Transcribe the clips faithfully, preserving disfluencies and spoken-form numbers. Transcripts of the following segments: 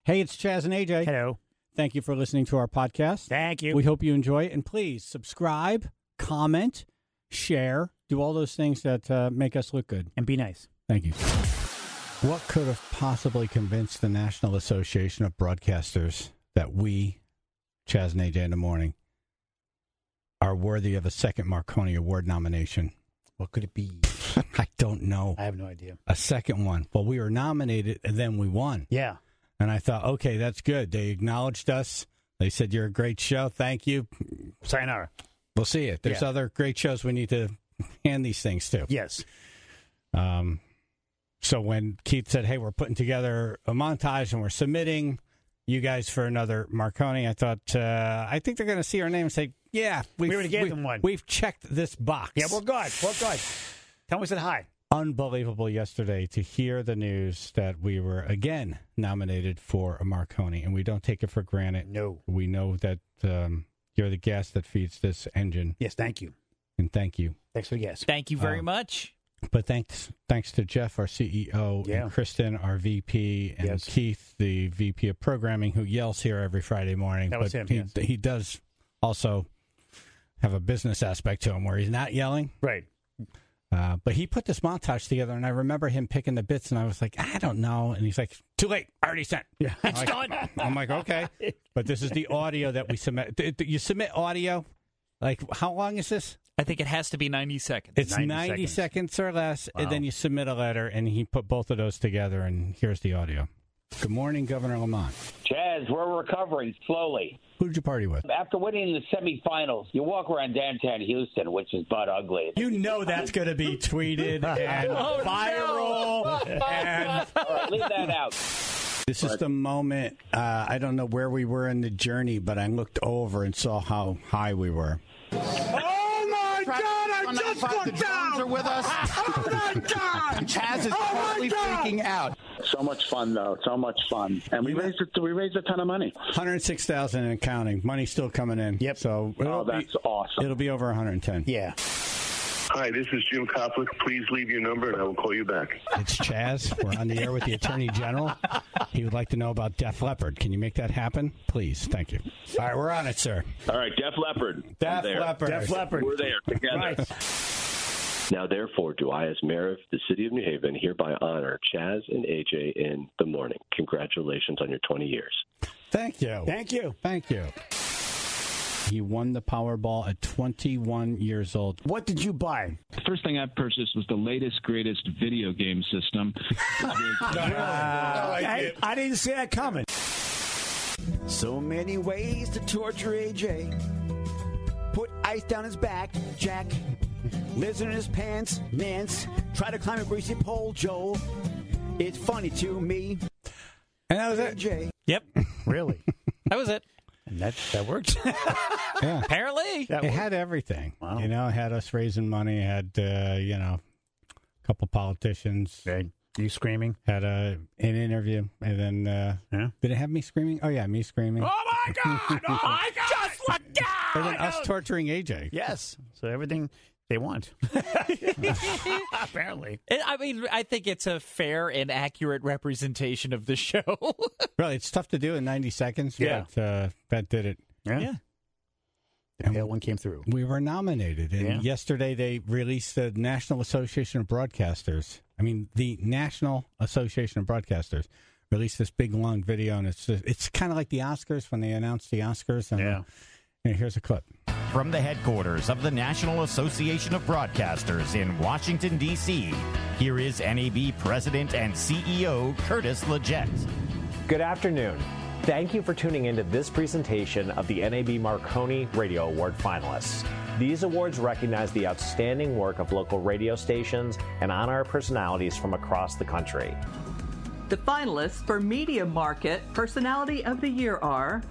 Hey, it's Chaz and A J. Hello. Thank you for listening to our podcast. Thank you. We hope you enjoy it. And please subscribe, comment, share, do all those things that uh, make us look good. And be nice. Thank you. What could have possibly convinced the National Association of Broadcasters that we, Chaz and A J in the morning, are worthy of a second Marconi Award nomination? What could it be? I don't know. I have no idea. A second one. Well, we were nominated and then we won. Yeah. And I thought, okay, that's good. They acknowledged us. They said, you're a great show. Thank you. Sayonara. We'll see it. There's Yeah. other great shows we need to hand these things to. Yes. Um. So when Keith said, hey, we're putting together a montage and we're submitting you guys for another Marconi, I thought, uh, I think they're going to see our name and say, yeah, we've, We already gave we, them one. We've checked this box. Yeah, we're good. We're good. Tell me we said hi. Unbelievable yesterday to hear the news that we were again nominated for a Marconi, and we don't take it for granted. No. We know that um, you're the gas that feeds this engine, Yes, thank you. and thank you. Thanks for the guess. Thank you very Um, much. But thanks thanks to Jeff, our C E O, Yeah. and Kristen, our V P, and Yes. Keith, the V P of programming, who yells here every Friday morning. That was but him, he, yes. he does also have a business aspect to him where he's not yelling. Right. Uh, but he put this montage together, and I remember him picking the bits, and I was like, I don't know. And he's like, too late. I already sent. Yeah. I'm like, I'm like, okay. But this is the audio that we submit. Th- th- You submit audio. Like, how long is this? I think it has to be ninety seconds. It's ninety, ninety seconds. seconds. or less, Wow. and then you submit a letter, and he put both of those together, and here's the audio. Good morning, Governor Lamont. Chaz, we're recovering slowly. Who did you party with? After winning the semifinals, you walk around downtown Houston, which is butt ugly. You know that's going to be tweeted and Oh, viral. And All right, leave that out. this is the moment. Uh, I don't know where we were in the journey, but I looked over and saw how high we were. Oh my God! I just got down. Are with us. Oh my God! Chaz is Oh, my totally God. freaking out. So much fun, though. So much fun, and we raised it. We raised a ton of money. one hundred six thousand and counting. Money's still coming in. Yep. So Oh, it'll that's be, awesome. It'll be over one hundred ten. Yeah. Hi, this is Jim Koplik. Please leave your number and I will call you back. It's Chaz. We're on the air with the Attorney General. He would like to know about Def Leppard. Can you make that happen? Please. Thank you. All right, we're on it, sir. All right, Def Leppard. Def there. Leppard. Def Leppard. We're there together. Right. Now, therefore, do I, as mayor of the city of New Haven, hereby honor Chaz and A J in the morning. Congratulations on your twenty years. Thank you. Thank you. Thank you. He won the Powerball at twenty-one years old. What did you buy? The first thing I purchased was the latest, greatest video game system. I, I didn't see that coming. So many ways to torture A J. Put ice down his back, Jack. Lizard in his pants, Lance. Try to climb a greasy pole, Joel. It's funny to me, And that was A it. J. Yep. Really? That was it. And that that worked. Yeah. Apparently. That It worked. had everything. Wow. You know, it had us raising money, it had, uh, you know, a couple politicians, Okay. You screaming? had a, an interview, and then, uh, Yeah. did it have me screaming? Oh, yeah, me screaming. Oh my God! Oh my God! Just look and then down. us torturing A J. Yes. So everything they want. Apparently. It- I mean, I think it's a fair and accurate representation of the show. Really, it's tough to do in ninety seconds, Yeah. but uh, that did it. Yeah. Yeah. The pale one came through. We were nominated, and Yeah. yesterday they released the National Association of Broadcasters. I mean, the National Association of Broadcasters released this big long video, and it's it's kind of like the Oscars when they announced the Oscars. And, Yeah. and here's a clip. From the headquarters of the National Association of Broadcasters in Washington, D C, here is N A B President and C E O Curtis Leggett. Good afternoon. Thank you for tuning into this presentation of the N A B Marconi Radio Award finalists. These awards recognize the outstanding work of local radio stations and honor personalities from across the country. The finalists for Media Market Personality of the Year are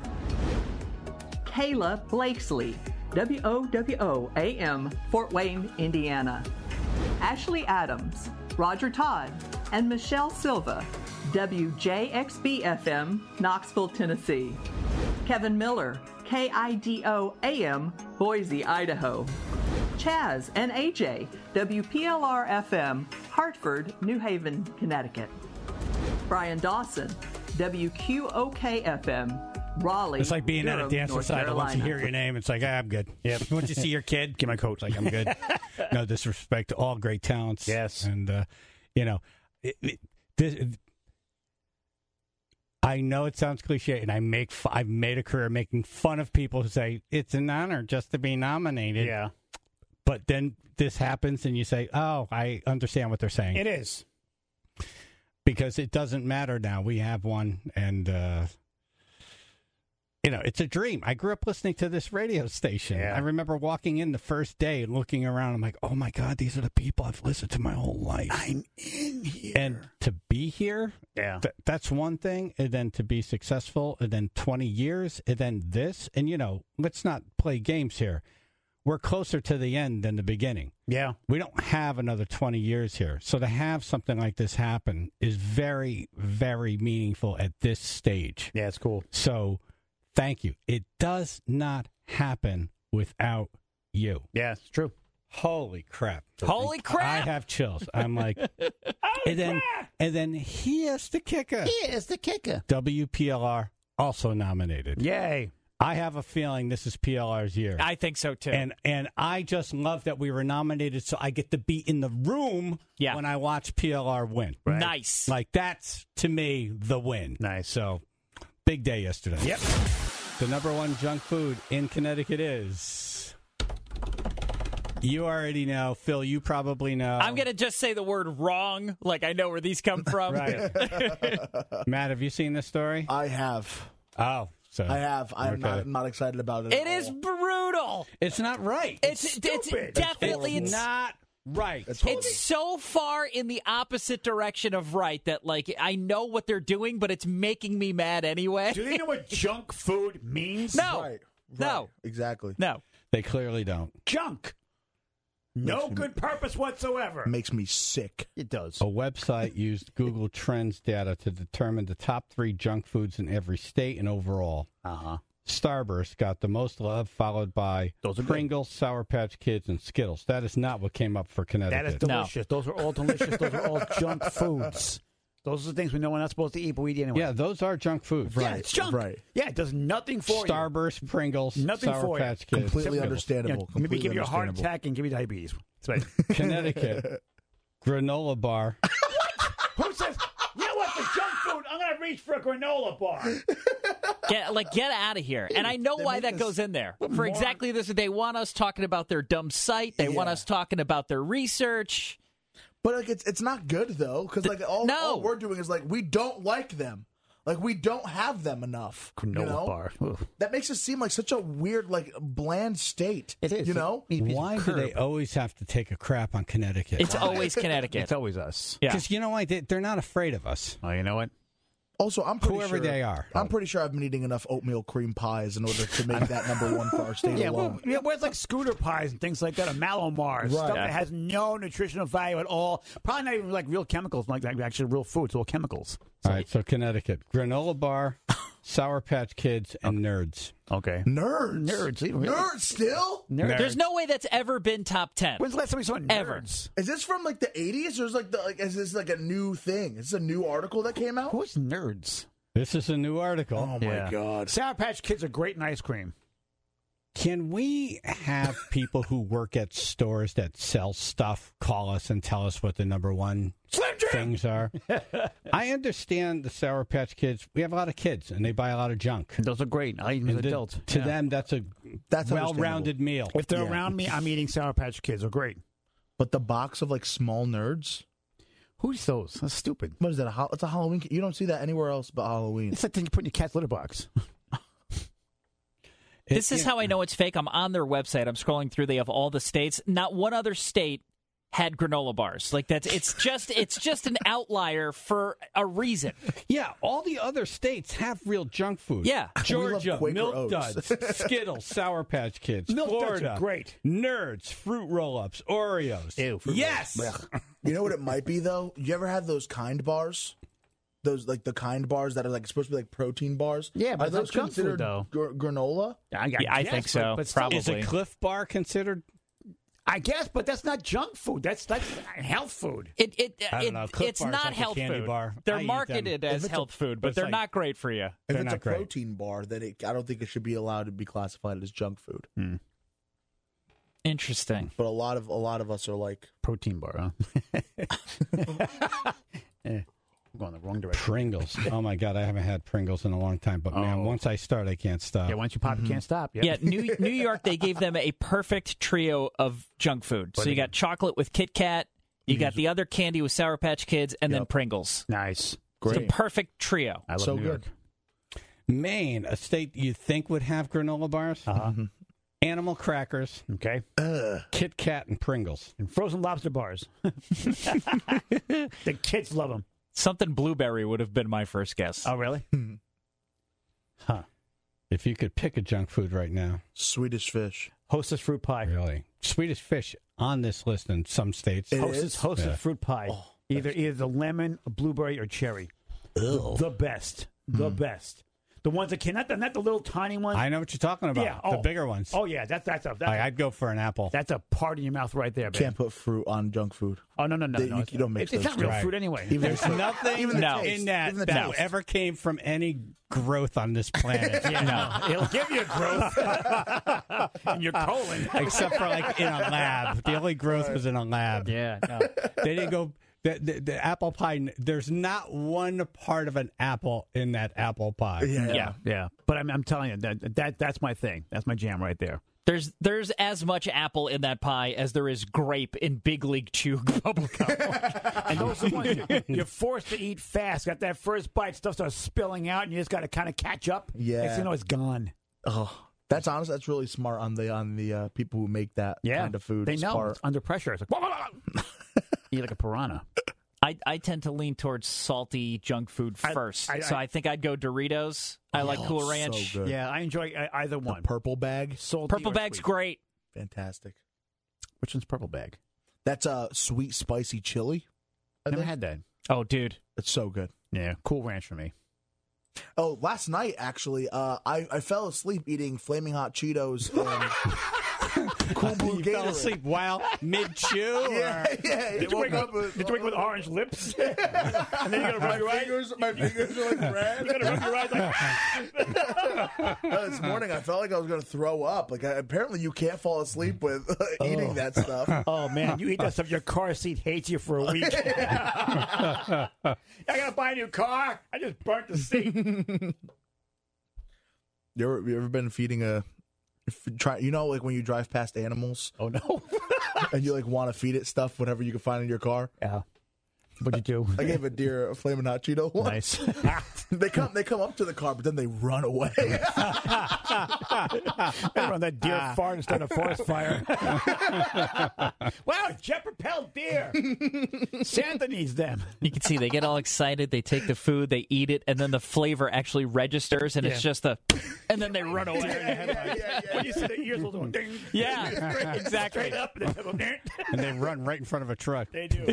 Kayla Blakesley, W O W O A M, Fort Wayne, Indiana. Ashley Adams, Roger Todd, and Michelle Silva, W J X B F M, Knoxville, Tennessee. Kevin Miller, K I D O A M, Boise, Idaho. Chaz and A J, W P L R F M, Hartford, New Haven, Connecticut. Brian Dawson, W Q O K F M, Raleigh. It's like being at a Durham, dance North recital. Once you Carolina. hear your name, it's like, ah, I'm good. Yeah. Once you see your kid, get my coat. It's like, I'm good. No disrespect to all great talents. Yes. And, uh, you know, it, it, this, I know it sounds cliche, and I make fu- I've made a career making fun of people who say, it's an honor just to be nominated. Yeah. But then this happens, and you say, oh, I understand what they're saying. It is. Because it doesn't matter now. We have one, and, uh, you know, it's a dream. I grew up listening to this radio station. Yeah. I remember walking in the first day and looking around. I'm like, oh, my God, these are the people I've listened to my whole life. I'm in here. And to be here, Yeah. th- that's one thing. And then to be successful, and then twenty years, and then this. And, you know, let's not play games here. We're closer to the end than the beginning. Yeah. We don't have another twenty years here. So to have something like this happen is very, very meaningful at this stage. Yeah, it's cool. So thank you. It does not happen without you. Yeah, it's true. Holy crap. Holy crap. I have chills. I'm like, and then, and then here's the kicker. Here's the kicker. W P L R also nominated. Yay. I have a feeling this is P L R's year. I think so, too. And and I just love that we were nominated, so I get to be in the room Yeah. when I watch P L R win. Nice. Like, that's, to me, the win. Nice. So, big day yesterday. Yep. The number one junk food in Connecticut is... You already know. Phil, you probably know. I'm going to just say the word wrong, like I know where these come from. Right. Matt, have you seen this story? I have. Oh, so I have. I'm okay. not, I'm not excited about it. It at is all. brutal. It's not right. It's it's, stupid. definitely It's it's not right. It's It's so far in the opposite direction of right that, like, I know what they're doing, but it's making me mad anyway. Do they know what junk food means? No. Right. No. Right. Exactly. No. They clearly don't. Junk. No good purpose whatsoever. Makes me sick. It does. A website used Google Trends data to determine the top three junk foods in every state and overall. Uh-huh. Starburst got the most love, followed by Those are good. Pringles, Sour Patch Kids, and Skittles. That is not what came up for That Connecticut. is delicious. Those are all delicious. Those are all junk foods. Those are the things we know we're not supposed to eat, but we eat anyway. Yeah, those are junk foods. Yeah, it's junk. Right. Yeah, it does nothing for you. Starburst, Pringles, Nothing Sour for you. Patch Kids. Completely Skittles. understandable. Yeah, maybe Completely give you a heart understandable. attack and give you diabetes. That's right. Connecticut, granola bar. Who says, you know what, for junk food, I'm going to reach for a granola bar. Get like get out of here. And I know They why make that us- goes in there. For more- exactly this. They want us talking about their dumb site. They want Yeah. us talking about their research. But like, it's it's not good though, because like all, no. all we're doing is like we don't like them. Like we don't have them enough. Granola you know? bar. Ugh. That makes it seem like such a weird, like bland state. It is. You know. Why do they always have to take a crap on Connecticut? It's always Connecticut. It's always us. Yeah. Because you know why? They, they're not afraid of us. Oh, you know what? Also, I'm pretty Whoever sure, they are. I'm pretty sure I've been eating enough oatmeal cream pies in order to make that number one for our state Yeah, well, alone. yeah, where's like scooter pies and things like that, or Malomars, Right. stuff Yeah. that has no nutritional value at all. Probably not even like real chemicals, like like actually real food. It's all chemicals. All right, so Connecticut, granola bar, Sour Patch Kids, and Nerds. Okay. Nerds, Nerds, really? nerds, still. Nerds. There's no way that's ever been top ten. When's the last time we saw nerds? Ever. Is this from like the eighties, or is like the like is this like a new thing? Is this a new article that came out? Who's nerds? This is a new article. Oh my Yeah. god! Sour Patch Kids are great in ice cream. Can we have people who work at stores that sell stuff call us and tell us what the number one Slim Jim! things are? I understand the Sour Patch Kids. We have a lot of kids, and they buy a lot of junk. Those are great. I eat them as And to- adults. to Yeah. them, that's a That's well-rounded meal. If they're Yeah. around me, I'm eating Sour Patch Kids. They're great. But the box of like small nerds. Who's those? That's stupid. What is that? A, ho- it's a Halloween. You don't see that anywhere else but Halloween. It's like thing you put in your cat's litter box. This It- is it- how I know it's fake. I'm on their website. I'm scrolling through. They have all the states. Not one other state had granola bars. Like that's it's just it's just an outlier for a reason. Yeah, all the other states have real junk food. Yeah. Georgia, Quaker Milk Oats. Duds, Skittles, Sour Patch Kids, Milk Duds are Florida, great. Nerds, Fruit Roll-Ups, Oreos. Ew, Fruit yes. You know what it might be though? You ever have those kind bars? Those like the kind bars that are like supposed to be like protein bars. Yeah, but are it's those not junk food, considered though. gr- granola? I, Yeah, I think so. But, but still, Probably. Is a Cliff Bar considered? I guess, but that's not junk food. That's that's health food. It it, I don't it know. Clif it's Bar's not like a health candy food. bar. I They're eat marketed them. as If it's health a- food, but but it's they're like- not great for you. If They're it's not a great. protein bar, then it, I don't think it should be allowed to be classified as junk food. Hmm. Interesting. But a lot of a lot of us are like protein bar, huh? eh, I'm going the wrong direction. Pringles. Oh my God, I haven't had Pringles in a long time. But man, Oh. once I start, I can't stop. Yeah, once you pop, you can't stop. Yeah, New New York, they gave them a perfect trio of junk food. So you got chocolate with Kit Kat, you got the other candy with Sour Patch Kids, and then Pringles. Nice. It's a Great. perfect trio. I love So New good. York. Maine, a state you think would have granola bars, Uh-huh. animal crackers, Okay. Kit Kat, and Pringles. And frozen lobster bars. The kids love them. Something blueberry would have been my first guess. Oh, really? Huh. If you could pick a junk food right now, Swedish fish. Hostess fruit pie. really, Swedish fish on this list in some states. It Hostess, is? hostess Yeah. fruit pie. either either the lemon, a blueberry, or cherry. The, the best. The best. The ones that can not the, not the little tiny ones. I know what you're talking about. Yeah, The oh. bigger ones. Oh yeah, that's that's a that's, I, a, I'd go for an apple. that's a part in your mouth right there, baby. Can't put fruit on junk food. Oh no no no They- no! you- it's you don't mix It's, it's those not real two. fruit anyway. Even There's the- nothing even the No. taste, in that even the that taste. ever came from any growth on this planet. Yeah, no, it'll give you growth in your colon. Except for like in a lab. The only growth was in a lab. Yeah, no. They didn't go. The, the, the apple pie. There's not one part of an apple in that apple pie. Yeah. Yeah, yeah. But I'm, I'm telling you that, that that's my thing. That's my jam right there. There's there's as much apple in that pie as there is grape in Big League Chew bubblegum. And those are the ones you- you're forced to eat fast. Got that first bite, stuff starts spilling out, and you just got to kind of catch up. Yeah. Next thing you know, it's gone. Oh, that's honest. That's really smart on the on the uh, people who make that Yeah, kind of food. They know Smart. it's under pressure. It's like wah, wah, wah. Eat like a piranha. I, I tend to lean towards salty junk food I- first. I- so I- I think I'd go Doritos. I like Oh, Cool so Ranch. good. Yeah, I enjoy uh, either one. Purple bag, Salty Purple or Bag's sweet. great. fantastic. Which one's purple bag? That's a sweet spicy chili. I Never think. had that. Oh, dude. It's so good. Yeah, Cool Ranch for me. Oh, last night actually, uh, I I fell asleep eating flaming hot Cheetos and Cool Blue You Gatorade. fell asleep while mid chew. Yeah, yeah. Did you wake up? Did you wake up with orange lips? And then you gotta rub your my eyes. fingers, my fingers are like red. You gotta rub your eyes like. Uh, this morning, I felt like I was going to throw up. Like I, apparently, you can't fall asleep with uh, eating that stuff. Oh man, you eat that stuff, your car seat hates you for a week. I gotta buy a new car. I just burnt the seat. You ever, you ever been feeding a? If, try, you know, like when you drive past animals. Oh no! And you like want to feed it stuff, whatever you can find in your car. Yeah. What'd you do? I gave a deer a flaming hot Cheeto once. Nice. they come, they come up to the car, but then they run away. Run that deer fart and start a forest fire. Wow, jet propelled deer. Santa needs them. You can see they get all excited. They take the food, they eat it, and then the flavor actually registers, and it's Yeah. just a. And then they run away. yeah, yeah, When you see the ears will go ding. Yeah, exactly. Straight up, and then they'll go ding. And they run right in front of a truck. They do.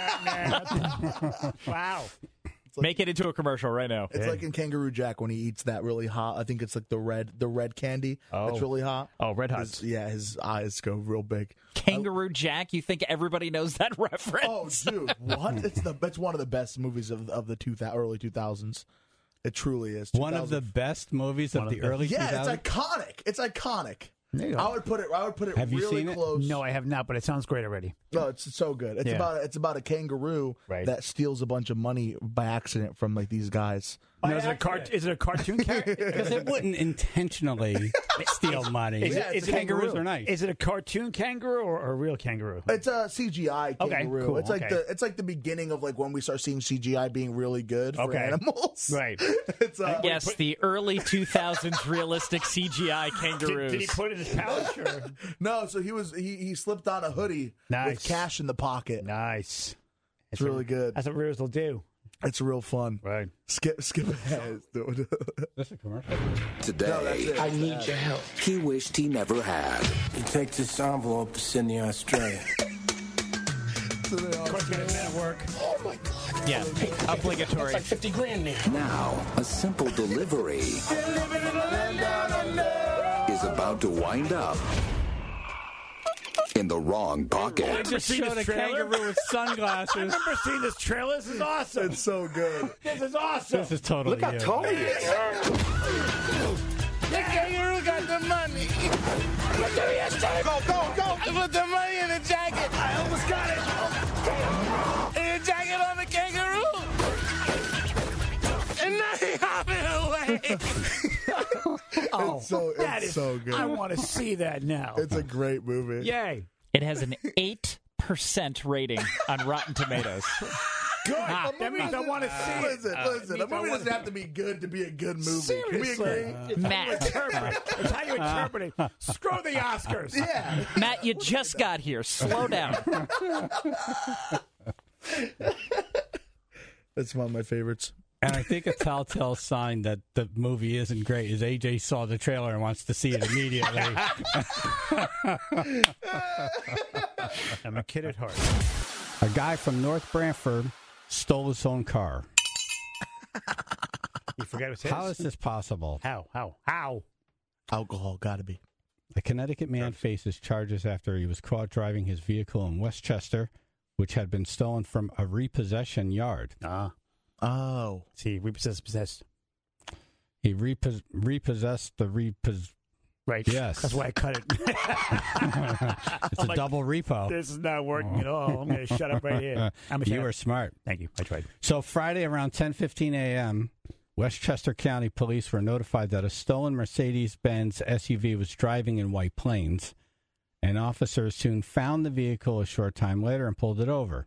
Wow. Make it into a commercial right now. It's like in Kangaroo Jack when he eats that really hot. I think it's like the red, the red candy that's Oh. really hot. Oh, Red His, Hots. yeah, his eyes go real big. Kangaroo Jack. You think everybody knows that Oh, reference? dude, what? It's the it's one of the best movies of of the two thou- early two thousands. It truly is. One of the best movies of One of the the- early yeah, two thousands. it's iconic. It's iconic. There you go. I would put it. I would put it Have you really seen it? close. No, I have not, but it sounds great already. No, it's so good. It's Yeah. about it's about a kangaroo Right. that steals a bunch of money by accident from like these guys. Now, is, it a cart- is it a cartoon character? Because it wouldn't intentionally steal money. Is, Yeah, it, it's is it kangaroos are nice. Is it a cartoon kangaroo or, or a real kangaroo? It's a C G I Okay, kangaroo. cool, it's like okay. the it's like the beginning of like when we start seeing C G I being really good for Okay. animals. Right. It's uh, Yes, the early two thousands realistic C G I Did, kangaroos. did he put it in his pouch? Or? no. So he was he, he slipped on a hoodie Nice. with cash in the pocket. Nice. It's really good. That's what rears will do. It's real fun. Right. Skip skip ahead. That's a commercial. Today, No, that's it. I need your help. He wished he never had. You take this envelope to Sydney, Australia. Of course, got a man at work. Oh my God. Yeah, obligatory. That's like fifty grand there. Now, a simple delivery is about to wind up in the wrong pocket. I just showed a kangaroo with sunglasses. I remember seeing this trailer. This is awesome. It's so good. This is awesome. This is totally Look how you. tall he is. The kangaroo got the money. Put the, go, go, go. I put the money in the jacket. I almost got it. In the jacket on the kangaroo. And now he hopping away. Oh, It's so, that it's is, so good. I want to see that now. It's a great movie. Yay. It has an eight percent rating on Rotten Tomatoes. Good. Ah, A that movie means I doesn't- want to see it. Listen, Uh, listen. it A means I movie wanna- doesn't have to be good to be a good movie. Can we Seriously. agree? It's how you Matt. interpret. It's how you interpret it. Screw the Oscars. Yeah. Matt, you just got here. Slow down. That's one of my favorites. And I think a telltale sign that the movie isn't great is A J saw the trailer and wants to see it immediately. I'm a kid at heart. A guy from North Branford stole his own car. You forgot it was his? How is this possible? How? How? How? Alcohol, gotta be. A Connecticut man faces charges after he was caught driving his vehicle in Westchester, which had been stolen from a repossession yard. Ah. Oh. See, repossessed, possessed. He repos- repossessed the repos. Right. Yes. That's why I cut it. It's I'm a like, double repo. This is not working at all. I'm going to shut up right here. I'm You were smart. Thank you. I tried. So Friday around ten fifteen a.m., Westchester County Police were notified that a stolen Mercedes-Benz S U V was driving in White Plains, and officers soon found the vehicle a short time later and pulled it over.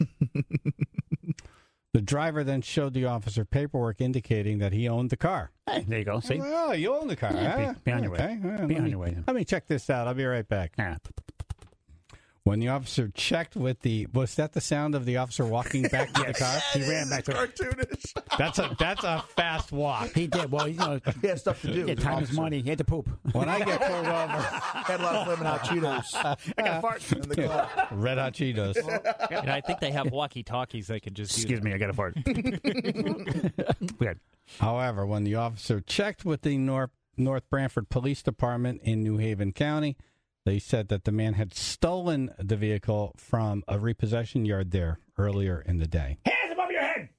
The driver then showed the officer paperwork indicating that he owned the car. Hey, there you go. See? Oh, you own the car. Yeah, huh? be- be on your way. Okay. Be let on me- your way. Let me check this out. I'll be right back. Yeah. When the officer checked with the, was that the sound of the officer walking back to the car? He ran back to Cartoonish. That's a that's a fast walk. He did. Well, you know, He had stuff to do. yeah, time is money. He had to poop. When I get pulled over, Had a lot of Flamin' Hot Cheetos I got a fart. in the car. Red Hot Cheetos. And I think they have walkie-talkies they can just Excuse use. me, I got a fart. Weird. However, when the officer checked with the North North Branford Police Department in New Haven County, they said that the man had stolen the vehicle from a repossession yard there earlier in the day. Hands above your head.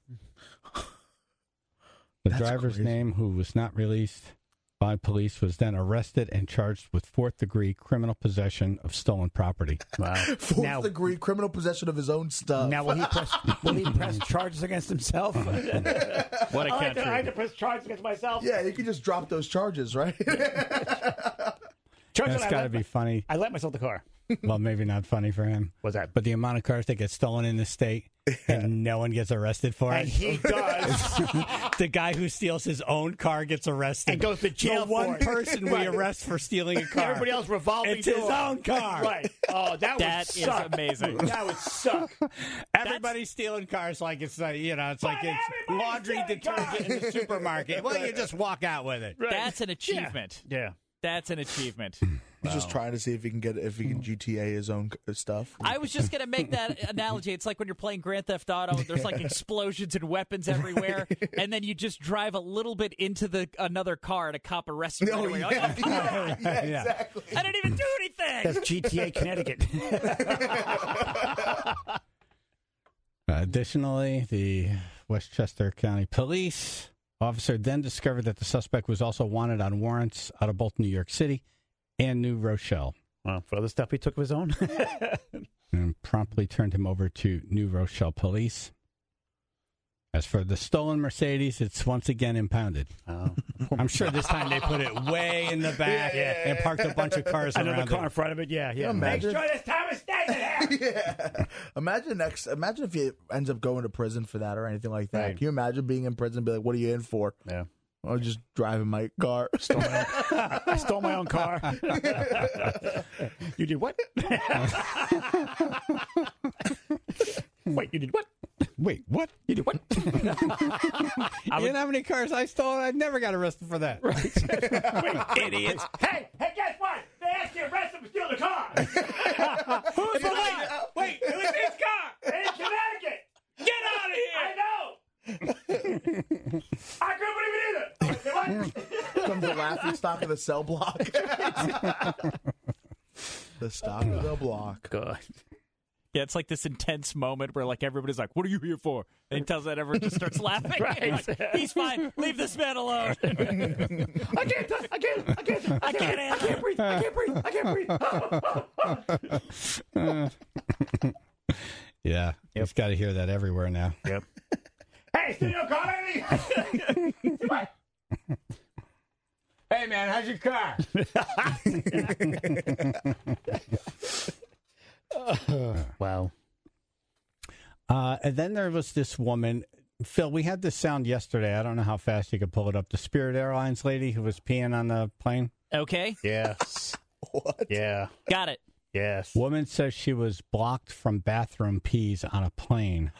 The That's driver's crazy. name, who was not released by police, was then arrested and charged with fourth-degree criminal possession of stolen property. Wow. Fourth Now- degree criminal possession of his own stuff. Now, will he press, will he press charges against himself? What a I like, to, I country. like to press charges against myself. Yeah, you can just drop those charges, right? Charges That's I got to let- be funny. I let myself the car. Well, maybe not funny for him. What's that? But the amount of cars that get stolen in the state and no one gets arrested for And it. he does. The guy who steals his own car gets arrested. And goes to jail The one for it. person we Right. arrest for stealing a car. Everybody else revolving It's his door. own car. Right. Oh, that, That would is suck. amazing. That would suck. Everybody's stealing cars like it's like, you know, it's like But it's everybody's laundry stealing detergent cars. in the supermarket. Well, you just walk out with it. Right. That's an achievement. Yeah. That's an achievement. He's just trying to see if he can get if he can G T A his own c- stuff. I was just going to make that analogy. It's like when you're playing Grand Theft Auto, there's like explosions and weapons everywhere, and then you just drive a little bit into the another car and a cop arrests you right Oh, away. yeah, Like, oh, come yeah, on. yeah, Yeah. exactly. I didn't even do anything. That's G T A Connecticut. Additionally, the Westchester County Police officer then discovered that the suspect was also wanted on warrants out of both New York City and New Rochelle, Well, for other stuff he took of his own. and promptly turned him over to New Rochelle Police. As for the stolen Mercedes, it's once again impounded. Oh. I'm sure this time they put it way in the back Yeah, yeah, and parked a bunch of cars Another around car it. in front of it. Yeah, yeah. you Make imagine? sure this Thomas stays in here. Yeah. Imagine next. Imagine if he ends up going to prison for that or anything like that. Right. Can you imagine being in prison and be like, "What are you in for?" Yeah. I was just driving my car. Stole my own, I stole my own car. You did what? Wait, you did what? Wait, what? You did what? You know how many cars I stole? I never got arrested for that. Wait, idiots. Hey, hey, guess what? They asked you to arrest him for stealing the car. Who's the one? Wait, it was his car in Connecticut. Get out of here. I know. I couldn't believe it either. What? Comes the laughing stock of the cell block. The stock of the block. Good. Yeah, it's like this intense moment where like everybody's like, "What are you here for?" And he tells that everyone just starts laughing. Right. Like, he's fine. Leave this man alone. I can't, I can't, I can't, I can't, I can't breathe, I can't breathe, I can't breathe. Yeah, yep. He's got to hear that everywhere now. Yep. Hey, Studio Comedy! Hey, man, how's your car? Wow. Uh, and then there was this woman, Phil, we had this sound yesterday. I don't know how fast you could pull it up. The Spirit Airlines lady who was peeing on the plane. Okay. Yes. What? Yeah. Got it. Yes. Woman says she was blocked from bathroom pees on a plane.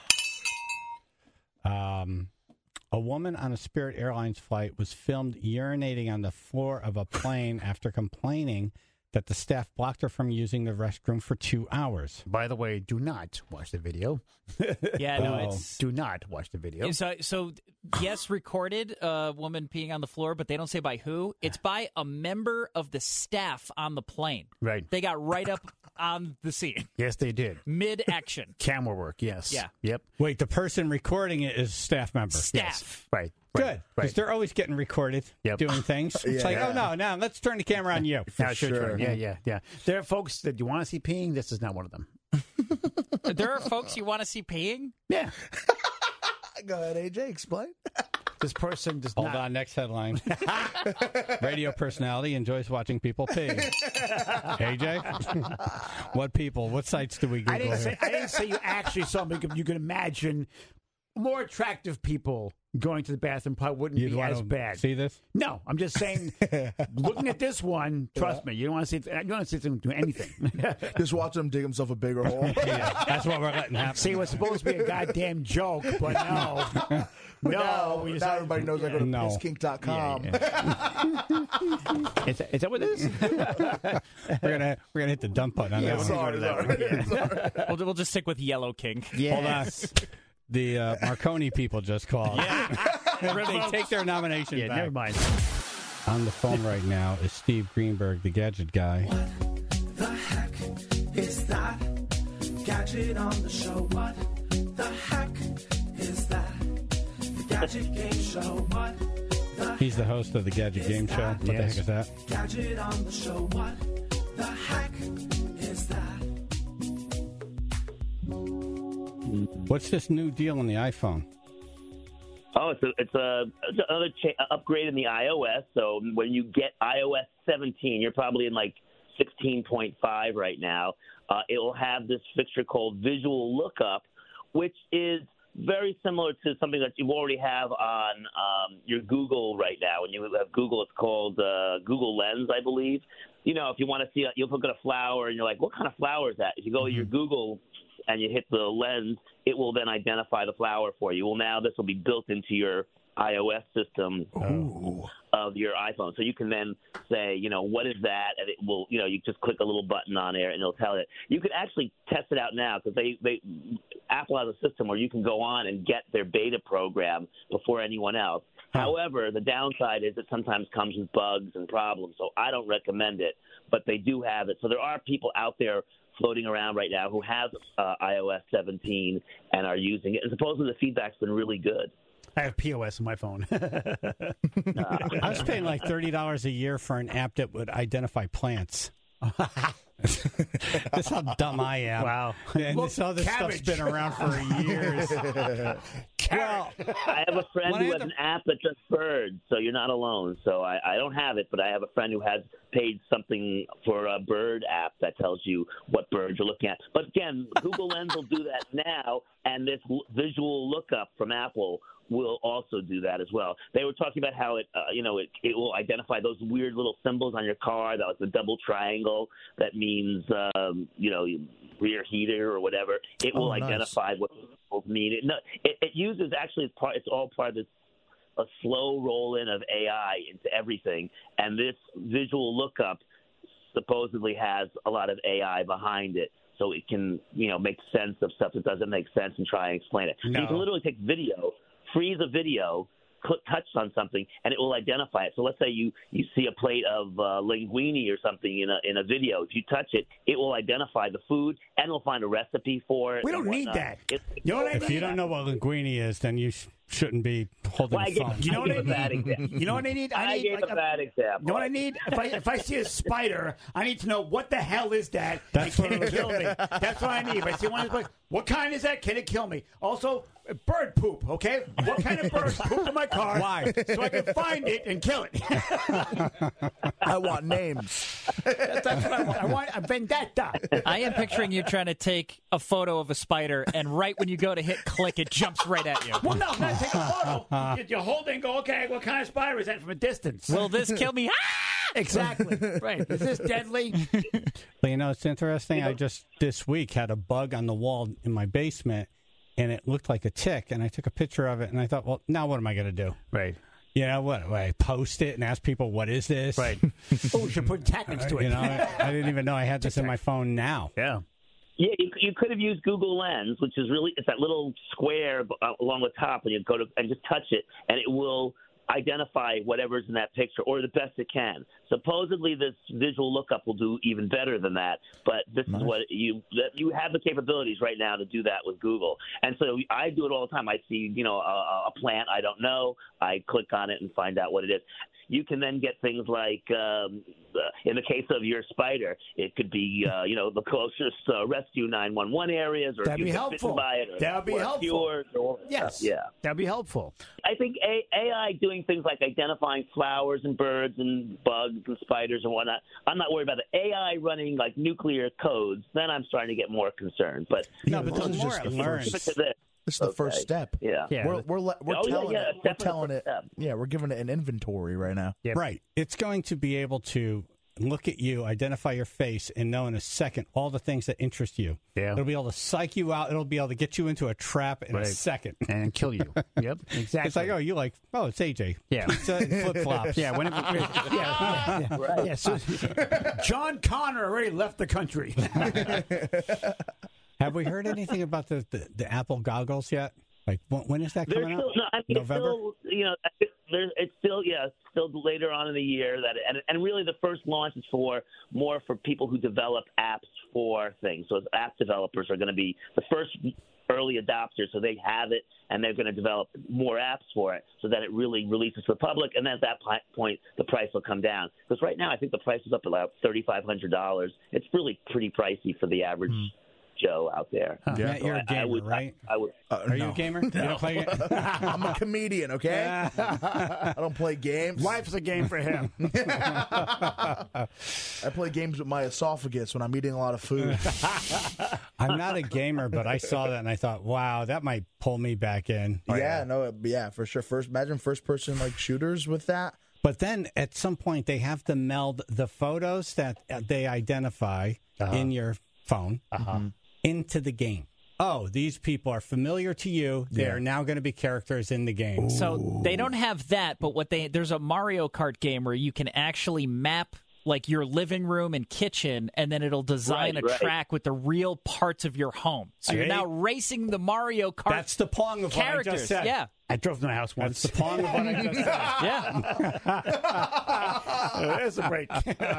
Um, a woman on a Spirit Airlines flight was filmed urinating on the floor of a plane after complaining that the staff blocked her from using the restroom for two hours. By the way, do not watch the video. Yeah, no, Oh. it's Do not watch the video. so. So yes, recorded a woman peeing on the floor, but they don't say by who. It's by a member of the staff on the plane. Right. They got right up on the scene, Yes, they did. mid action. Camera work, yes. Yeah. Yep. Wait, the person recording it is a staff member. Staff. Right. Good, Right. because they're always getting recorded Yep. doing things. It's Yeah. like, oh, no, no, let's turn the camera on you. Now it's your sure. turn. Yeah, yeah, yeah. There are folks that you want to see peeing. This is not one of them. There are folks you want to see peeing. Yeah. Go ahead, A J, explain. This person does Hold not. on, next headline. Radio personality enjoys watching people pee. A J? What people? What sites do we Google I didn't here? say. I didn't say you actually saw them. You can imagine more attractive people going to the bathroom probably wouldn't You'd be want as to bad. see this? No, I'm just saying. Looking at this one, trust me, you don't want to see. You don't want to see them do anything. Just watch him dig himself a bigger hole. Yeah, that's what we're letting happen. See, it was supposed to be a goddamn joke, but no, no. No, we now decided- everybody knows I go to No. piss kink dot com. Is, that- is that what it is? We're gonna we're gonna hit the dump button on Yeah, that we'll one. go to that one. We'll, we'll just stick with Yellow King. Hold on. The uh, Marconi people just called. They take their nomination Yeah, back. never mind. On the phone right now is Steve Greenberg, the gadget guy. The heck is that? Gadget on the show. What the heck is that? The Gadget Game Show. What the He's the host of the Gadget Game Show. What the Yes. heck is that? Gadget on the show. What the heck is that? What's this new deal on the iPhone? Oh, it's a, it's a it's another cha- upgrade in the iOS. So when you get iOS seventeen, you're probably in like sixteen point five right now. Uh, it will have this fixture called Visual Lookup, which is very similar to something that you already have on um, your Google right now. When you have Google, it's called uh, Google Lens, I believe. You know, if you want to see, you'll look at a flower and you're like, what kind of flower is that? If you go to your Google and you hit the lens, it will then identify the flower for you. Well, now this will be built into your iOS system Ooh. of your iPhone. So you can then say, you know, what is that? And it will, you know, you just click a little button on there and it'll tell it. You can actually test it out now because they, they, Apple has a system where you can go on and get their beta program before anyone else. However, the downside is it sometimes comes with bugs and problems, so I don't recommend it, but they do have it. So there are people out there floating around right now who have uh, iOS seventeen and are using it, and supposedly the feedback's been really good. I have P O S on my phone. I was paying like thirty dollars a year for an app that would identify plants. That's how dumb I am. Wow. And Look, this other cabbage. stuff's been around for years. Well, I have a friend when I who had has the- an app that does birds, so you're not alone. So I, I don't have it, but I have a friend who has paid something for a bird app that tells you what birds you're looking at. But again, Google Lens will do that now, and this l- visual lookup from Apple will also do that as well. They were talking about how it, uh, you know, it, it will identify those weird little symbols on your car, that was the double triangle that means, um, you know, rear heater or whatever. It will Oh, nice. identify what those symbols mean. It, no, it, it uses actually it's part. It's all part of this a slow roll in of A I into everything, and this visual lookup supposedly has a lot of A I behind it. So it can, you know, make sense of stuff that doesn't make sense and try and explain it. So No. you can literally take video, freeze a video, click, touch on something, and it will identify it. So let's say you, you see a plate of uh, linguine or something in a in a video. If you touch it, it will identify the food, and it'll find a recipe for it. We don't need that. It, you know what I if mean? you don't know what linguine is, then you sh- shouldn't be holding well, the phone. You know I what I gave a bad need? example. You know what I need? I, I need, gave like, a bad example. You know what I need? If I if I see a spider, I need to know what the hell is that? That's and can what it kill me? That's what I need. If I see one that's like, what kind is that? Can it kill me? Also, bird poop. Okay, what kind of bird pooped in my car? Why? So I can find it and kill it. I want names. That's, that's what I want. I want a vendetta. I am picturing you trying to take a photo of a spider, and right when you go to hit click, it jumps right at you. Well, no, not take a photo. You, you hold it and go, okay, what kind of spider is that from a distance? Will this kill me? Ah! Exactly. Right. Is this deadly? But you know, it's interesting. I just this week had a bug on the wall in my basement, and it looked like a tick, and I took a picture of it, and I thought, well, now what am I going to do? Right. You know, what? what I post it and ask people, what is this? Right. Oh, we should put tat next to it. You know, I, I didn't even know I had this in my phone now. Yeah. Yeah, you, you could have used Google Lens, which is really it's that little square uh, along the top, and you go to and just touch it, and it will identify whatever's in that picture, or the best it can. Supposedly, this visual lookup will do even better than that, but this nice. is what you that you have the capabilities right now to do that with Google. And so I do it all the time. I see, you know, a, a plant I don't know. I click on it and find out what it is. You can then get things like, um, in the case of your spider, it could be, uh, you know, the closest uh, rescue nine one one areas, or that'd if be you helpful. By it, or, that'd be or helpful. Or yes, stuff. Yeah, that'd be helpful. I think A- AI doing things like identifying flowers and birds and bugs and spiders and whatnot. I'm not worried about it. A I running like nuclear codes, then I'm starting to get more concerned. But no, but this is just the first. This. This is the okay. first step. Yeah, yeah. We're we're, we're oh, telling yeah, yeah, it. We're telling it. Step. Yeah, we're giving it an inventory right now. Yep. Right. It's going to be able to look at you, identify your face, and know in a second all the things that interest you. Yeah. It'll be able to psych you out. It'll be able to get you into a trap in right. a second and kill you. Yep. Exactly. It's like, oh, you like, oh, it's A J. Yeah. Flip flops. Yeah. Whenever, yeah. Yeah. yeah. Right. Yeah. So, John Connor already left the country. Have we heard anything about the, the, the Apple goggles yet? Like, when is that coming still, out? No, I mean, November? It's still, you know, there's, it's still, yeah, still later on in the year that, and and really the first launch is for more for people who develop apps for things. So app developers are going to be the first early adopters, so they have it, and they're going to develop more apps for it, so that it really releases to the public, and then at that point, the price will come down. Because right now, I think the price is up about thirty-five hundred dollars. It's really pretty pricey for the average mm. Joe out there. Huh. Yeah, so you're a gamer, I would, right? I, I would. Uh, Are no. you a gamer? You don't play games? I'm a comedian, okay? I don't play games. Life's a game for him. I play games with my esophagus when I'm eating a lot of food. I'm not a gamer, but I saw that and I thought, wow, that might pull me back in. Oh, yeah, yeah, no, yeah, for sure. First, imagine first person like shooters with that. But then at some point they have to meld the photos that they identify uh-huh. in your phone uh-huh. into the game. Oh, these people are familiar to you. They're yeah. now going to be characters in the game. Ooh. So they don't have that, but what they there's a Mario Kart game where you can actually map like your living room and kitchen, and then it'll design right, a right. track with the real parts of your home. So you're now racing the Mario Kart. That's the Pong of characters. What I just said. Yeah. I drove to my house once. That's the Pong of what I just said. Yeah. There's a break.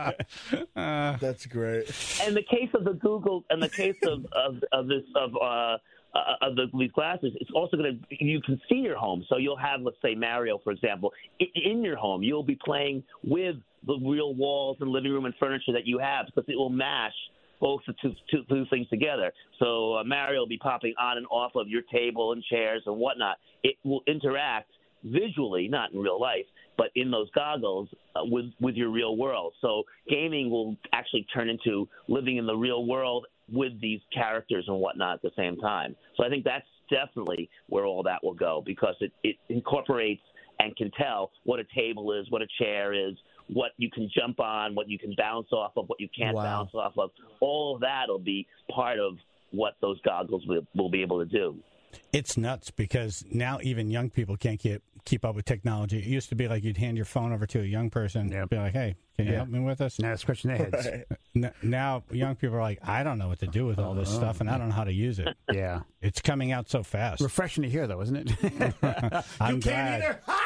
uh, That's great. In the case of the Google, in the case of of, of this of uh, uh, of the, these glasses, it's also going to you can see your home. So you'll have, let's say, Mario, for example, in, in your home. You'll be playing with the real walls and living room and furniture that you have, because it will mash both the two, two, two things together. So uh, Mario will be popping on and off of your table and chairs and whatnot. It will interact visually, not in real life, but in those goggles uh, with with your real world. So gaming will actually turn into living in the real world with these characters and whatnot at the same time. So I think that's definitely where all that will go, because it, it incorporates and can tell what a table is, what a chair is, what you can jump on, what you can bounce off of, what you can't wow. bounce off of. All of that will be part of what those goggles will, will be able to do. It's nuts, because now even young people can't keep keep up with technology. It used to be like you'd hand your phone over to a young person and be like, hey, can you yeah. help me with this? Now it's scratching their heads. Right. Now young people are like, I don't know what to do with all this uh, stuff, and I don't know how to use it. Yeah. It's coming out so fast. Refreshing to hear, though, isn't it? I'm you glad. can't either? Ha!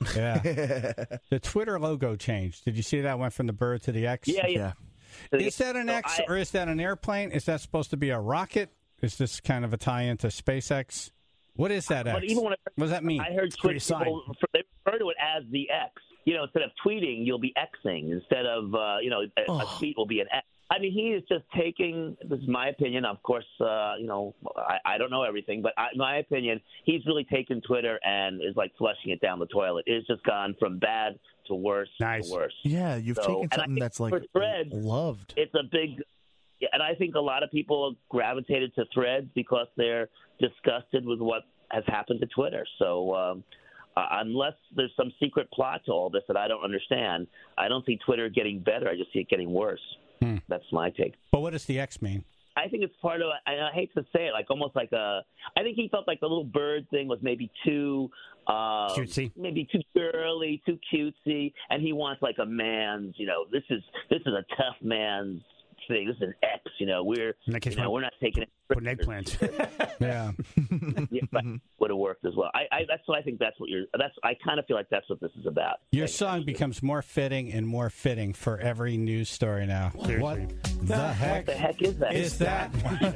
Yeah. The Twitter logo changed. Did you see that went from the bird to the X? Yeah, yeah. Is that an So X I- or is that an airplane? Is that supposed to be a rocket? Is this kind of a tie-in to SpaceX? What is that X? But even when I, what does that mean? I heard Twitter people, they refer to it as the X. You know, instead of tweeting, you'll be Xing. Instead of, uh, you know, a, a tweet will be an X. I mean, he is just taking, this is my opinion, of course, uh, you know, I, I don't know everything, but I, my opinion, he's really taken Twitter and is like flushing it down the toilet. It's just gone from bad to worse Nice. to worse. Yeah, you've So- taken and I something think that's like for Threads, loved. It's a big, yeah, and I think a lot of people gravitated to Threads because they're disgusted with what has happened to Twitter. So um, uh, unless there's some secret plot to all this that I don't understand, I don't see Twitter getting better. I just see it getting worse. Hmm. That's my take. But what does the X mean? I think it's part of, and I hate to say it, like almost like a, I think he felt like the little bird thing was maybe too, uh, Cutesy. maybe too girly, too cutesy, and he wants like a man's, you know, this is, this is a tough man's thing. This is an X, you know, we're, In that case, you know, we're not taking it. Put an eggplant. Yeah. Yeah, but would have worked as well. I, I that's what I think. That's what you're. That's I kind of feel like that's what this is about. Your song becomes more fitting and more fitting for every news story now. What the heck? What the heck is that? Is that?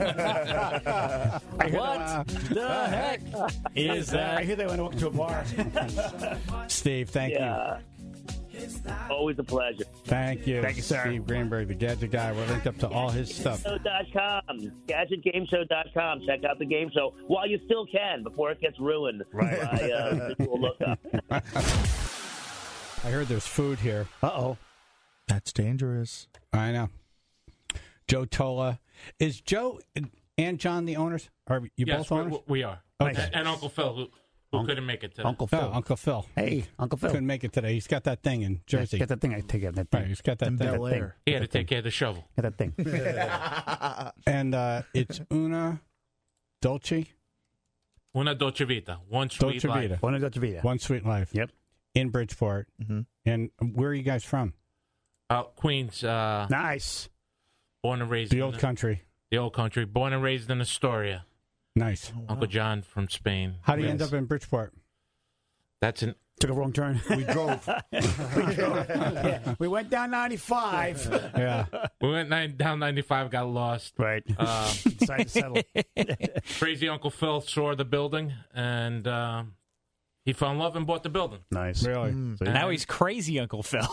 What the heck is that? I hear they went up to a bar. Steve, thank Yeah. Always a pleasure. Thank you. Thank you, sir. Steve Greenberg, the Gadget Guy. We're linked up to all his stuff. Gadget Game Show dot com. Gadget Game Show dot com. Check out the game show while you still can before it gets ruined Right. by uh, visual lookup. I heard there's food here. Uh-oh. That's dangerous. I know. Joe Tola. Is Joe and John the owners? Are you Yes, both we- owners? we are. Okay. And, and Uncle Phil, who, who couldn't make it today. Uncle Phil. Oh, Uncle Phil. Hey, Uncle Phil. Couldn't make it today. He's got that thing in Jersey. Get that thing. I take it. That thing. Right, he's got that In thing. Bel Air. He had to take care of the shovel. Get that thing. And uh, it's Una Dolce. Una Dolce Vita. One sweet Dolce life. Vita. One Dolce Vita. One Sweet Life. Yep. In Bridgeport. Mm-hmm. And where are you guys from? Uh, Queens. Uh, Nice. born and raised The in old country. The old country. Born and raised in Astoria. Nice. Uncle John from Spain. How do you end Yes. up in Bridgeport? That's an. Took a wrong turn. We drove. we, drove. Yeah. We went down ninety-five. Yeah. We went nine, down ninety-five, got lost. Right. Uh, Decided to settle. crazy Uncle Phil saw the building, and uh, he fell in love and bought the building. Nice. Really? Mm. So now he's crazy, Uncle Phil.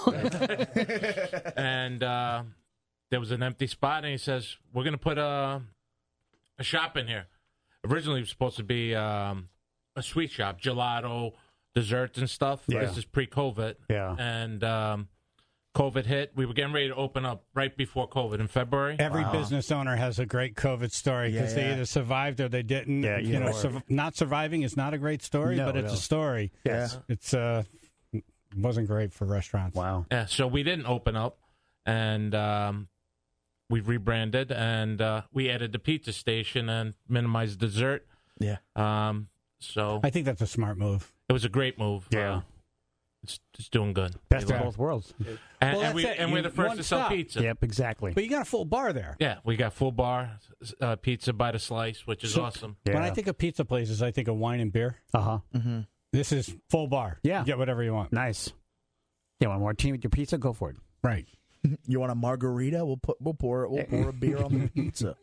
and uh, there was an empty spot, and he says, "We're going to put a a shop in here." Originally, it was supposed to be um, a sweet shop, gelato, desserts, and stuff. Yeah. This is pre-COVID. Yeah. And um, COVID hit. We were getting ready to open up right before COVID in February. Every business owner has a great COVID story because Yeah. they either survived or they didn't. Yeah, you you know, know. sur- not surviving is not a great story, No, but it's no. a story. Yes. It's uh, wasn't great for restaurants. Wow. Yeah, so we didn't open up, and um, we rebranded, and uh, we added the pizza station and minimized dessert. Yeah. Um, so I think that's a smart move. it was a great move. Yeah. Uh, it's, it's doing good. Best They of love both worlds. it. And, Well, and, that's we, it. and we're You- the first one to sell stop. pizza. Yep, exactly. But you got a full bar there. Yeah, we got full bar uh, pizza by the slice, which is So- awesome. Yeah. When I think of pizza places, I think of wine and beer. Uh-huh. Mm-hmm. This is full bar. Yeah. You get whatever you want. Nice. You want more tea with your pizza? Go for it. Right. You want a margarita? We'll put we'll pour we'll pour a beer on the pizza.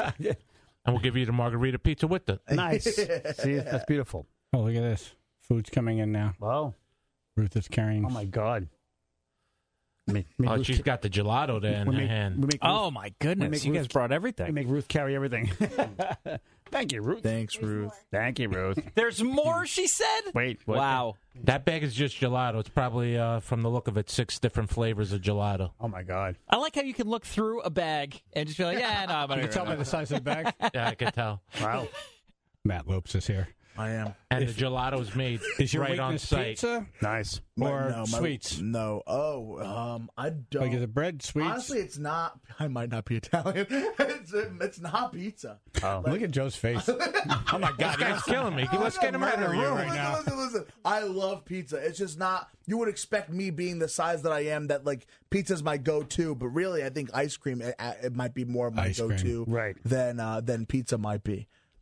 And we'll give you the margarita pizza with it. Nice. See, that's beautiful. Oh, look at this. Food's coming in now. Oh. Ruth is carrying. Oh, my God. Make, make Oh, Ruth she's ca- got the gelato there in we her make, hand. we make Oh, Ruth, my goodness. make You Ruth- guys brought we everything. make Ruth carry everything. Thank you, Ruth. Thanks, Ruth. Thank you, Ruth. There's more, she said? Wait. What? Wow. That bag is just gelato. It's probably, uh, from the look of it, six different flavors of gelato. Oh, my God. I like how you can look through a bag and just be like, yeah, no, but You can tell by the size of the bag. Yeah, I could tell. Wow. Matt Lopes is here. I am. And If- the gelato is made Is your right on weakness site. pizza Nice. or no, my- sweets? No. Oh, um, I don't. Like is it bread, sweets? Honestly, it's not. I might not be Italian. it's, it's not pizza. Oh. Look at Joe's face. Oh, my God. This guy's killing me. Let's get him out of the room. Listen, listen, listen. I love pizza. It's just not. You would expect me being the size that I am that like pizza's my go-to, but really, I think ice cream it, it might be more of my Ice cream. go-to Right. than uh, than pizza might be.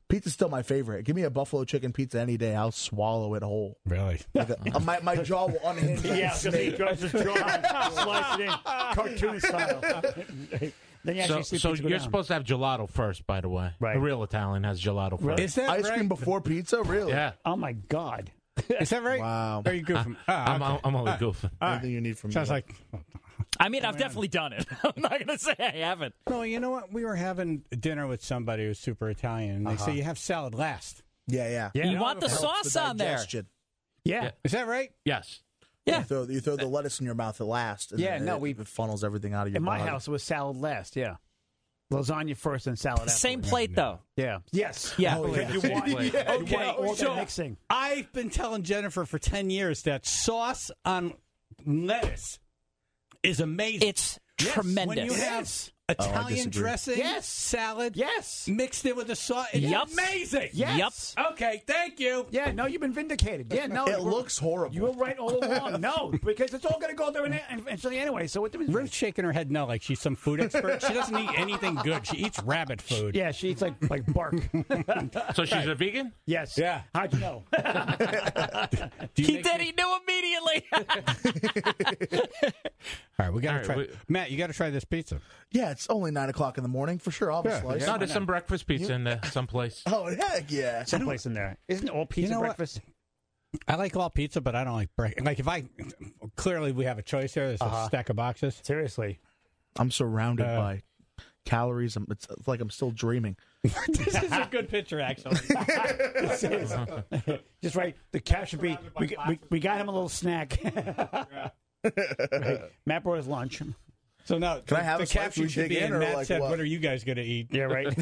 Pizza's still my favorite. Give me a buffalo chicken pizza any day. I'll swallow it whole. Really? Like a, my, my jaw will unhinge. Yeah, because he goes his jaw, slice it in, cartoon style. Then you So, actually see so pizza go you're down. supposed to have gelato first, by the way. Right. A real Italian has gelato first. Is that Ice right? cream before pizza? Really? Yeah. Oh, my God. Is that right? Wow. Are you goofing? Ah, I'm, okay. I'm only Ah, goofing. Anything you need from Sounds me. like. I mean, I've definitely done it. I'm not going to say I haven't. No, you know what? We were having dinner with somebody who's super Italian, and they Uh-huh. say you have salad last. Yeah, yeah. Yeah. You want the It helps sauce the on there. digestion. Yeah. Is that right? Yes. Yeah. You throw, you throw the lettuce in your mouth at last. And Yeah, then no, it, we- it funnels everything out of your In my body. house, it was salad last, yeah. Lasagna first and salad after. Same plate, though. Yeah. Yes. Yeah. Oh, yeah. You want, Plate. you Okay, want all so- that mixing. I've been telling Jennifer for ten years that sauce on lettuce is amazing. It's Yes, tremendous. When you have Yes. Italian disagree. dressing, Yes. salad, Yes. mixed in with the sauce, it's Yup. amazing. Yes. Okay, thank you. Yeah, no, you've been vindicated. Yeah, no. It you were- looks horrible. You were right all along. No, because it's all going to go there and- and eventually anyway. So what the Ruth's shaking her head no, like she's some food expert. She doesn't eat anything good. She eats rabbit food. Yeah, she eats like like bark. So she's a vegan? Yes. Yeah. How'd you know? Do you He make did. it- He knew immediately. All right, we got to All try. right, we- Matt, you got to try this pizza. Yeah, it's only nine o'clock in the morning for sure. I'll have Yeah. a slice. No, there's some breakfast pizza in there someplace. Oh heck yeah! Someplace in there. Isn't all pizza You know what? breakfast? I like all pizza, but I don't like break. Like if I clearly we have a choice here. There's Uh-huh. a stack of boxes. Seriously. I'm surrounded Uh, by calories. I'm, it's like I'm still dreaming. This is a good picture, actually. This is. Just right. The cash should be. We, we, we got him a little snack. Right. Matt brought his lunch. So now, Can I have the a slice? caption We should dig be, in, and or Matt like said, what? "What are you guys going to eat?" Yeah, right.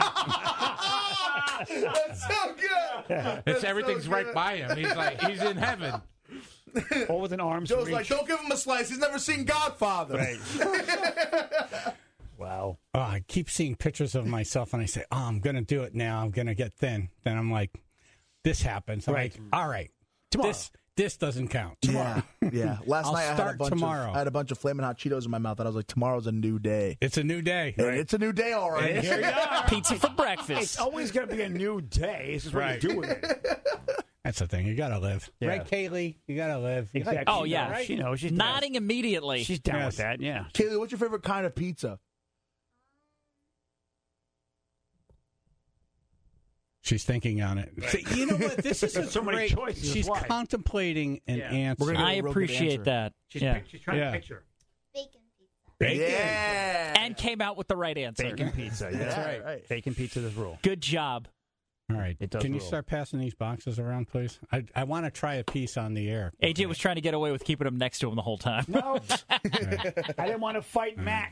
That's so good. It's everything's right by him. He's like he's in heaven. All within arm's Joe's reach. like, don't give him a slice. He's never seen Godfather. Right. Wow. Oh, I keep seeing pictures of myself, and I say, "Oh, I'm going to do it now. I'm going to get thin." Then I'm like, "This happens." I'm Right. like, "All right, Tomorrow. this this doesn't count." Yeah, yeah. Last I'll night I had a start bunch tomorrow. of I had a bunch of Flamin' Hot Cheetos in my mouth, and I was like, "Tomorrow's a new day." It's a new day. And it's a new day, all right. And here you are. Pizza for It's breakfast. always going to be a new day. It's just what Right. you do with it. That's the thing. You got to live, Yeah. right, Kaylee? You got to live. You Exactly. Oh, She yeah. knows, right? She knows. She's Nodding immediately. She's down Yes. with that. Yeah. Kaylee, what's your favorite kind of pizza? She's thinking on it. See, you know what? This is a So many great. choices, She's why? contemplating an Yeah. answer. We're gonna I get a real good appreciate answer. that. She's, yeah. pic- she's trying Yeah. to picture. Bacon pizza. Bacon. Yeah. And came out with the right answer. Bacon pizza. Yeah. That's right. right. Bacon pizza is rule. Good job. All right. It does Can you rule. start passing these boxes around, please? I I want to try a piece on the air. A J was trying to get away with keeping him next to him the whole time. No. I didn't want to fight Matt.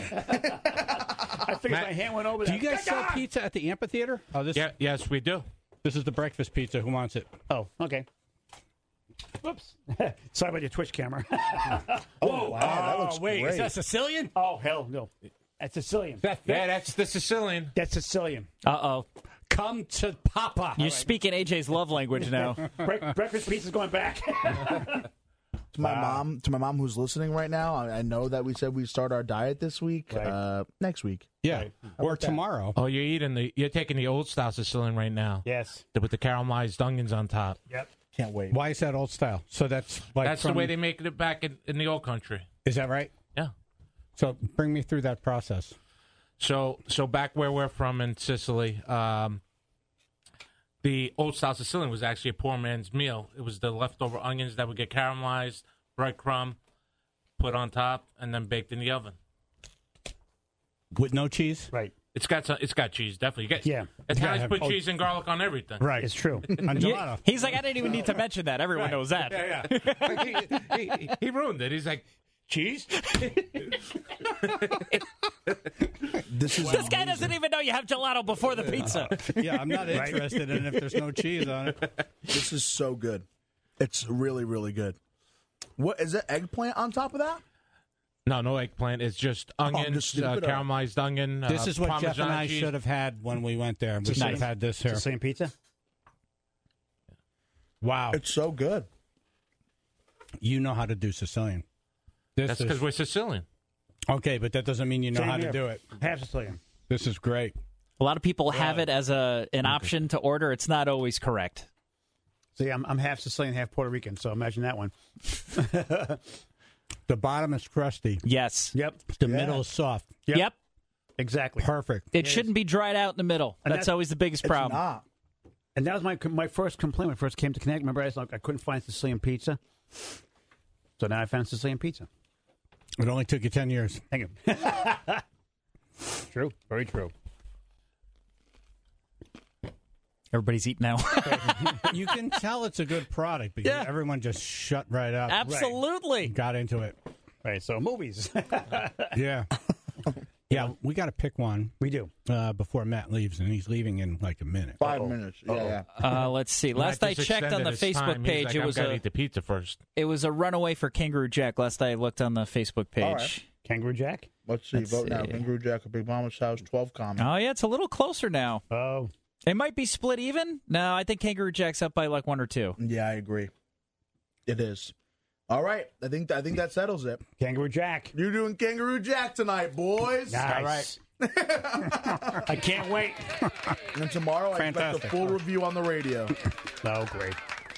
I figured Matt, my hand went over Do there. you guys sell Gaga! pizza at the amphitheater? Oh, this Yeah, yes, we do. this is the breakfast pizza. Who wants it? Oh, okay. Whoops. Sorry about your Twitch camera. Oh, wow, that looks wait, great. is that Sicilian? Oh, hell no. That's Sicilian. That, Yeah, that's the Sicilian. That's Sicilian. Uh-oh. come to Papa. You're speaking A J's love language now. Bre- breakfast pizza's going back. To my mom, to my mom who's listening right now, I, I know that we said we start our diet this week. Right. Uh, next week, Yeah, or tomorrow. Oh, you're eating the you're taking the old style Sicilian right now. Yes. With the caramelized onions on top. Yep. Can't wait. Why is that old style? So that's like That's from, the way they make it back in, in the old country. Is that right? Yeah. So bring me through that process. So so back where we're from in Sicily, um, the old style Sicilian was actually a poor man's meal. It was the leftover onions that would get caramelized, breadcrumb, put on top, and then baked in the oven. With no cheese? Right. It's got some, it's got cheese, definitely. You get, Yeah. Italians Yeah, put oh, cheese and garlic on everything. Right. It's true. On gelato. He's like, I didn't even need to mention that. Everyone knows that. Yeah, yeah. Like, he, he, he ruined it. He's like, cheese? This is This guy doesn't even know you have gelato before the pizza. Yeah, I'm not Right. interested in if there's no cheese on it. this is so good. It's really really good. What is it? Eggplant on top of that? No, no eggplant. It's just onions, just stupid, uh, or- caramelized onion. This uh, is what Jeff and Parmesan I cheese. should have had when we went there. We should Nice. have had this here. It's the same pizza? Wow. It's so good. You know how to do Sicilian. This That's is- because we're Sicilian. Okay, but that doesn't mean you know Same how here. to do it. Half Sicilian. This is great. A lot of people have it as a an option to order. It's not always correct. See, I'm, I'm half Sicilian, half Puerto Rican, so imagine that one. The bottom is crusty. Yes. Yep. The Yeah. middle is soft. Yep. Yep. Exactly. Perfect. It shouldn't be dried out in the middle. And That's that- always the biggest It's problem. not. And that was my my first complaint when I first came to Connecticut. Remember, I was like, I couldn't find Sicilian pizza. So now I found Sicilian pizza. It only took you ten years. Thank you. True. Very true. Everybody's eating now. You can tell it's a good product because Yeah. everyone just shut right up. Absolutely. Got into it. Right, so movies. Yeah. Yeah, we got to pick one. We do. Uh, before Matt leaves, and he's leaving in like a minute. Five minutes. Yeah, yeah. Uh, let's see. Last I Matt just checked on the extended his time. Facebook He's page, like, it "I'm was gonna a eat the pizza first. it was a runaway for Kangaroo Jack. Last I looked on the Facebook page. All right. Kangaroo Jack? Let's see. Let's Vote now. see. Kangaroo Jack at Big Mama's house. Twelve comments. Oh yeah, it's a little closer now. Oh. It might be split even. No, I think Kangaroo Jack's up by like one or two. Yeah, I agree. It is. All right. I think I think that settles it. Kangaroo Jack. You're doing Kangaroo Jack tonight, boys. Nice. All right. I can't wait. And then tomorrow, I Fantastic. expect a full review on the radio. Oh, great.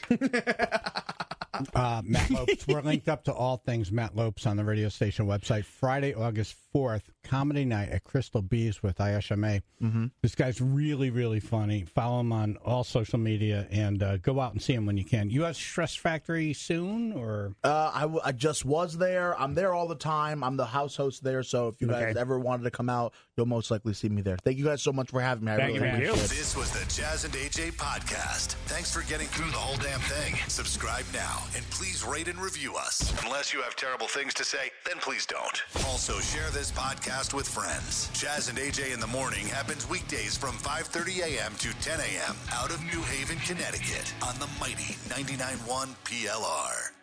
Uh, Matt Lopes. We're linked up to all things Matt Lopes on the radio station website. Friday, August fourth, comedy night at Crystal Bees with Ayesha May. Mm-hmm. This guy's really, really funny. Follow him on all social media and uh, go out and see him when you can. You have Stress Factory soon, or Uh, I, w- I just was there. I'm there all the time. I'm the house host there. So if you guys Okay. ever wanted to come out, you'll most likely see me there. Thank you guys so much for having me. I Thank really you, man. appreciate it. This was the Jazz and A J podcast. Thanks for getting through the whole damn thing. Subscribe now and please rate and review us. Unless you have terrible things to say, then please don't. Also, share this podcast with friends. Jazz and A J in the morning happens weekdays from five thirty a.m. to ten a.m. out of New Haven, Connecticut on the mighty ninety-nine point one P L R.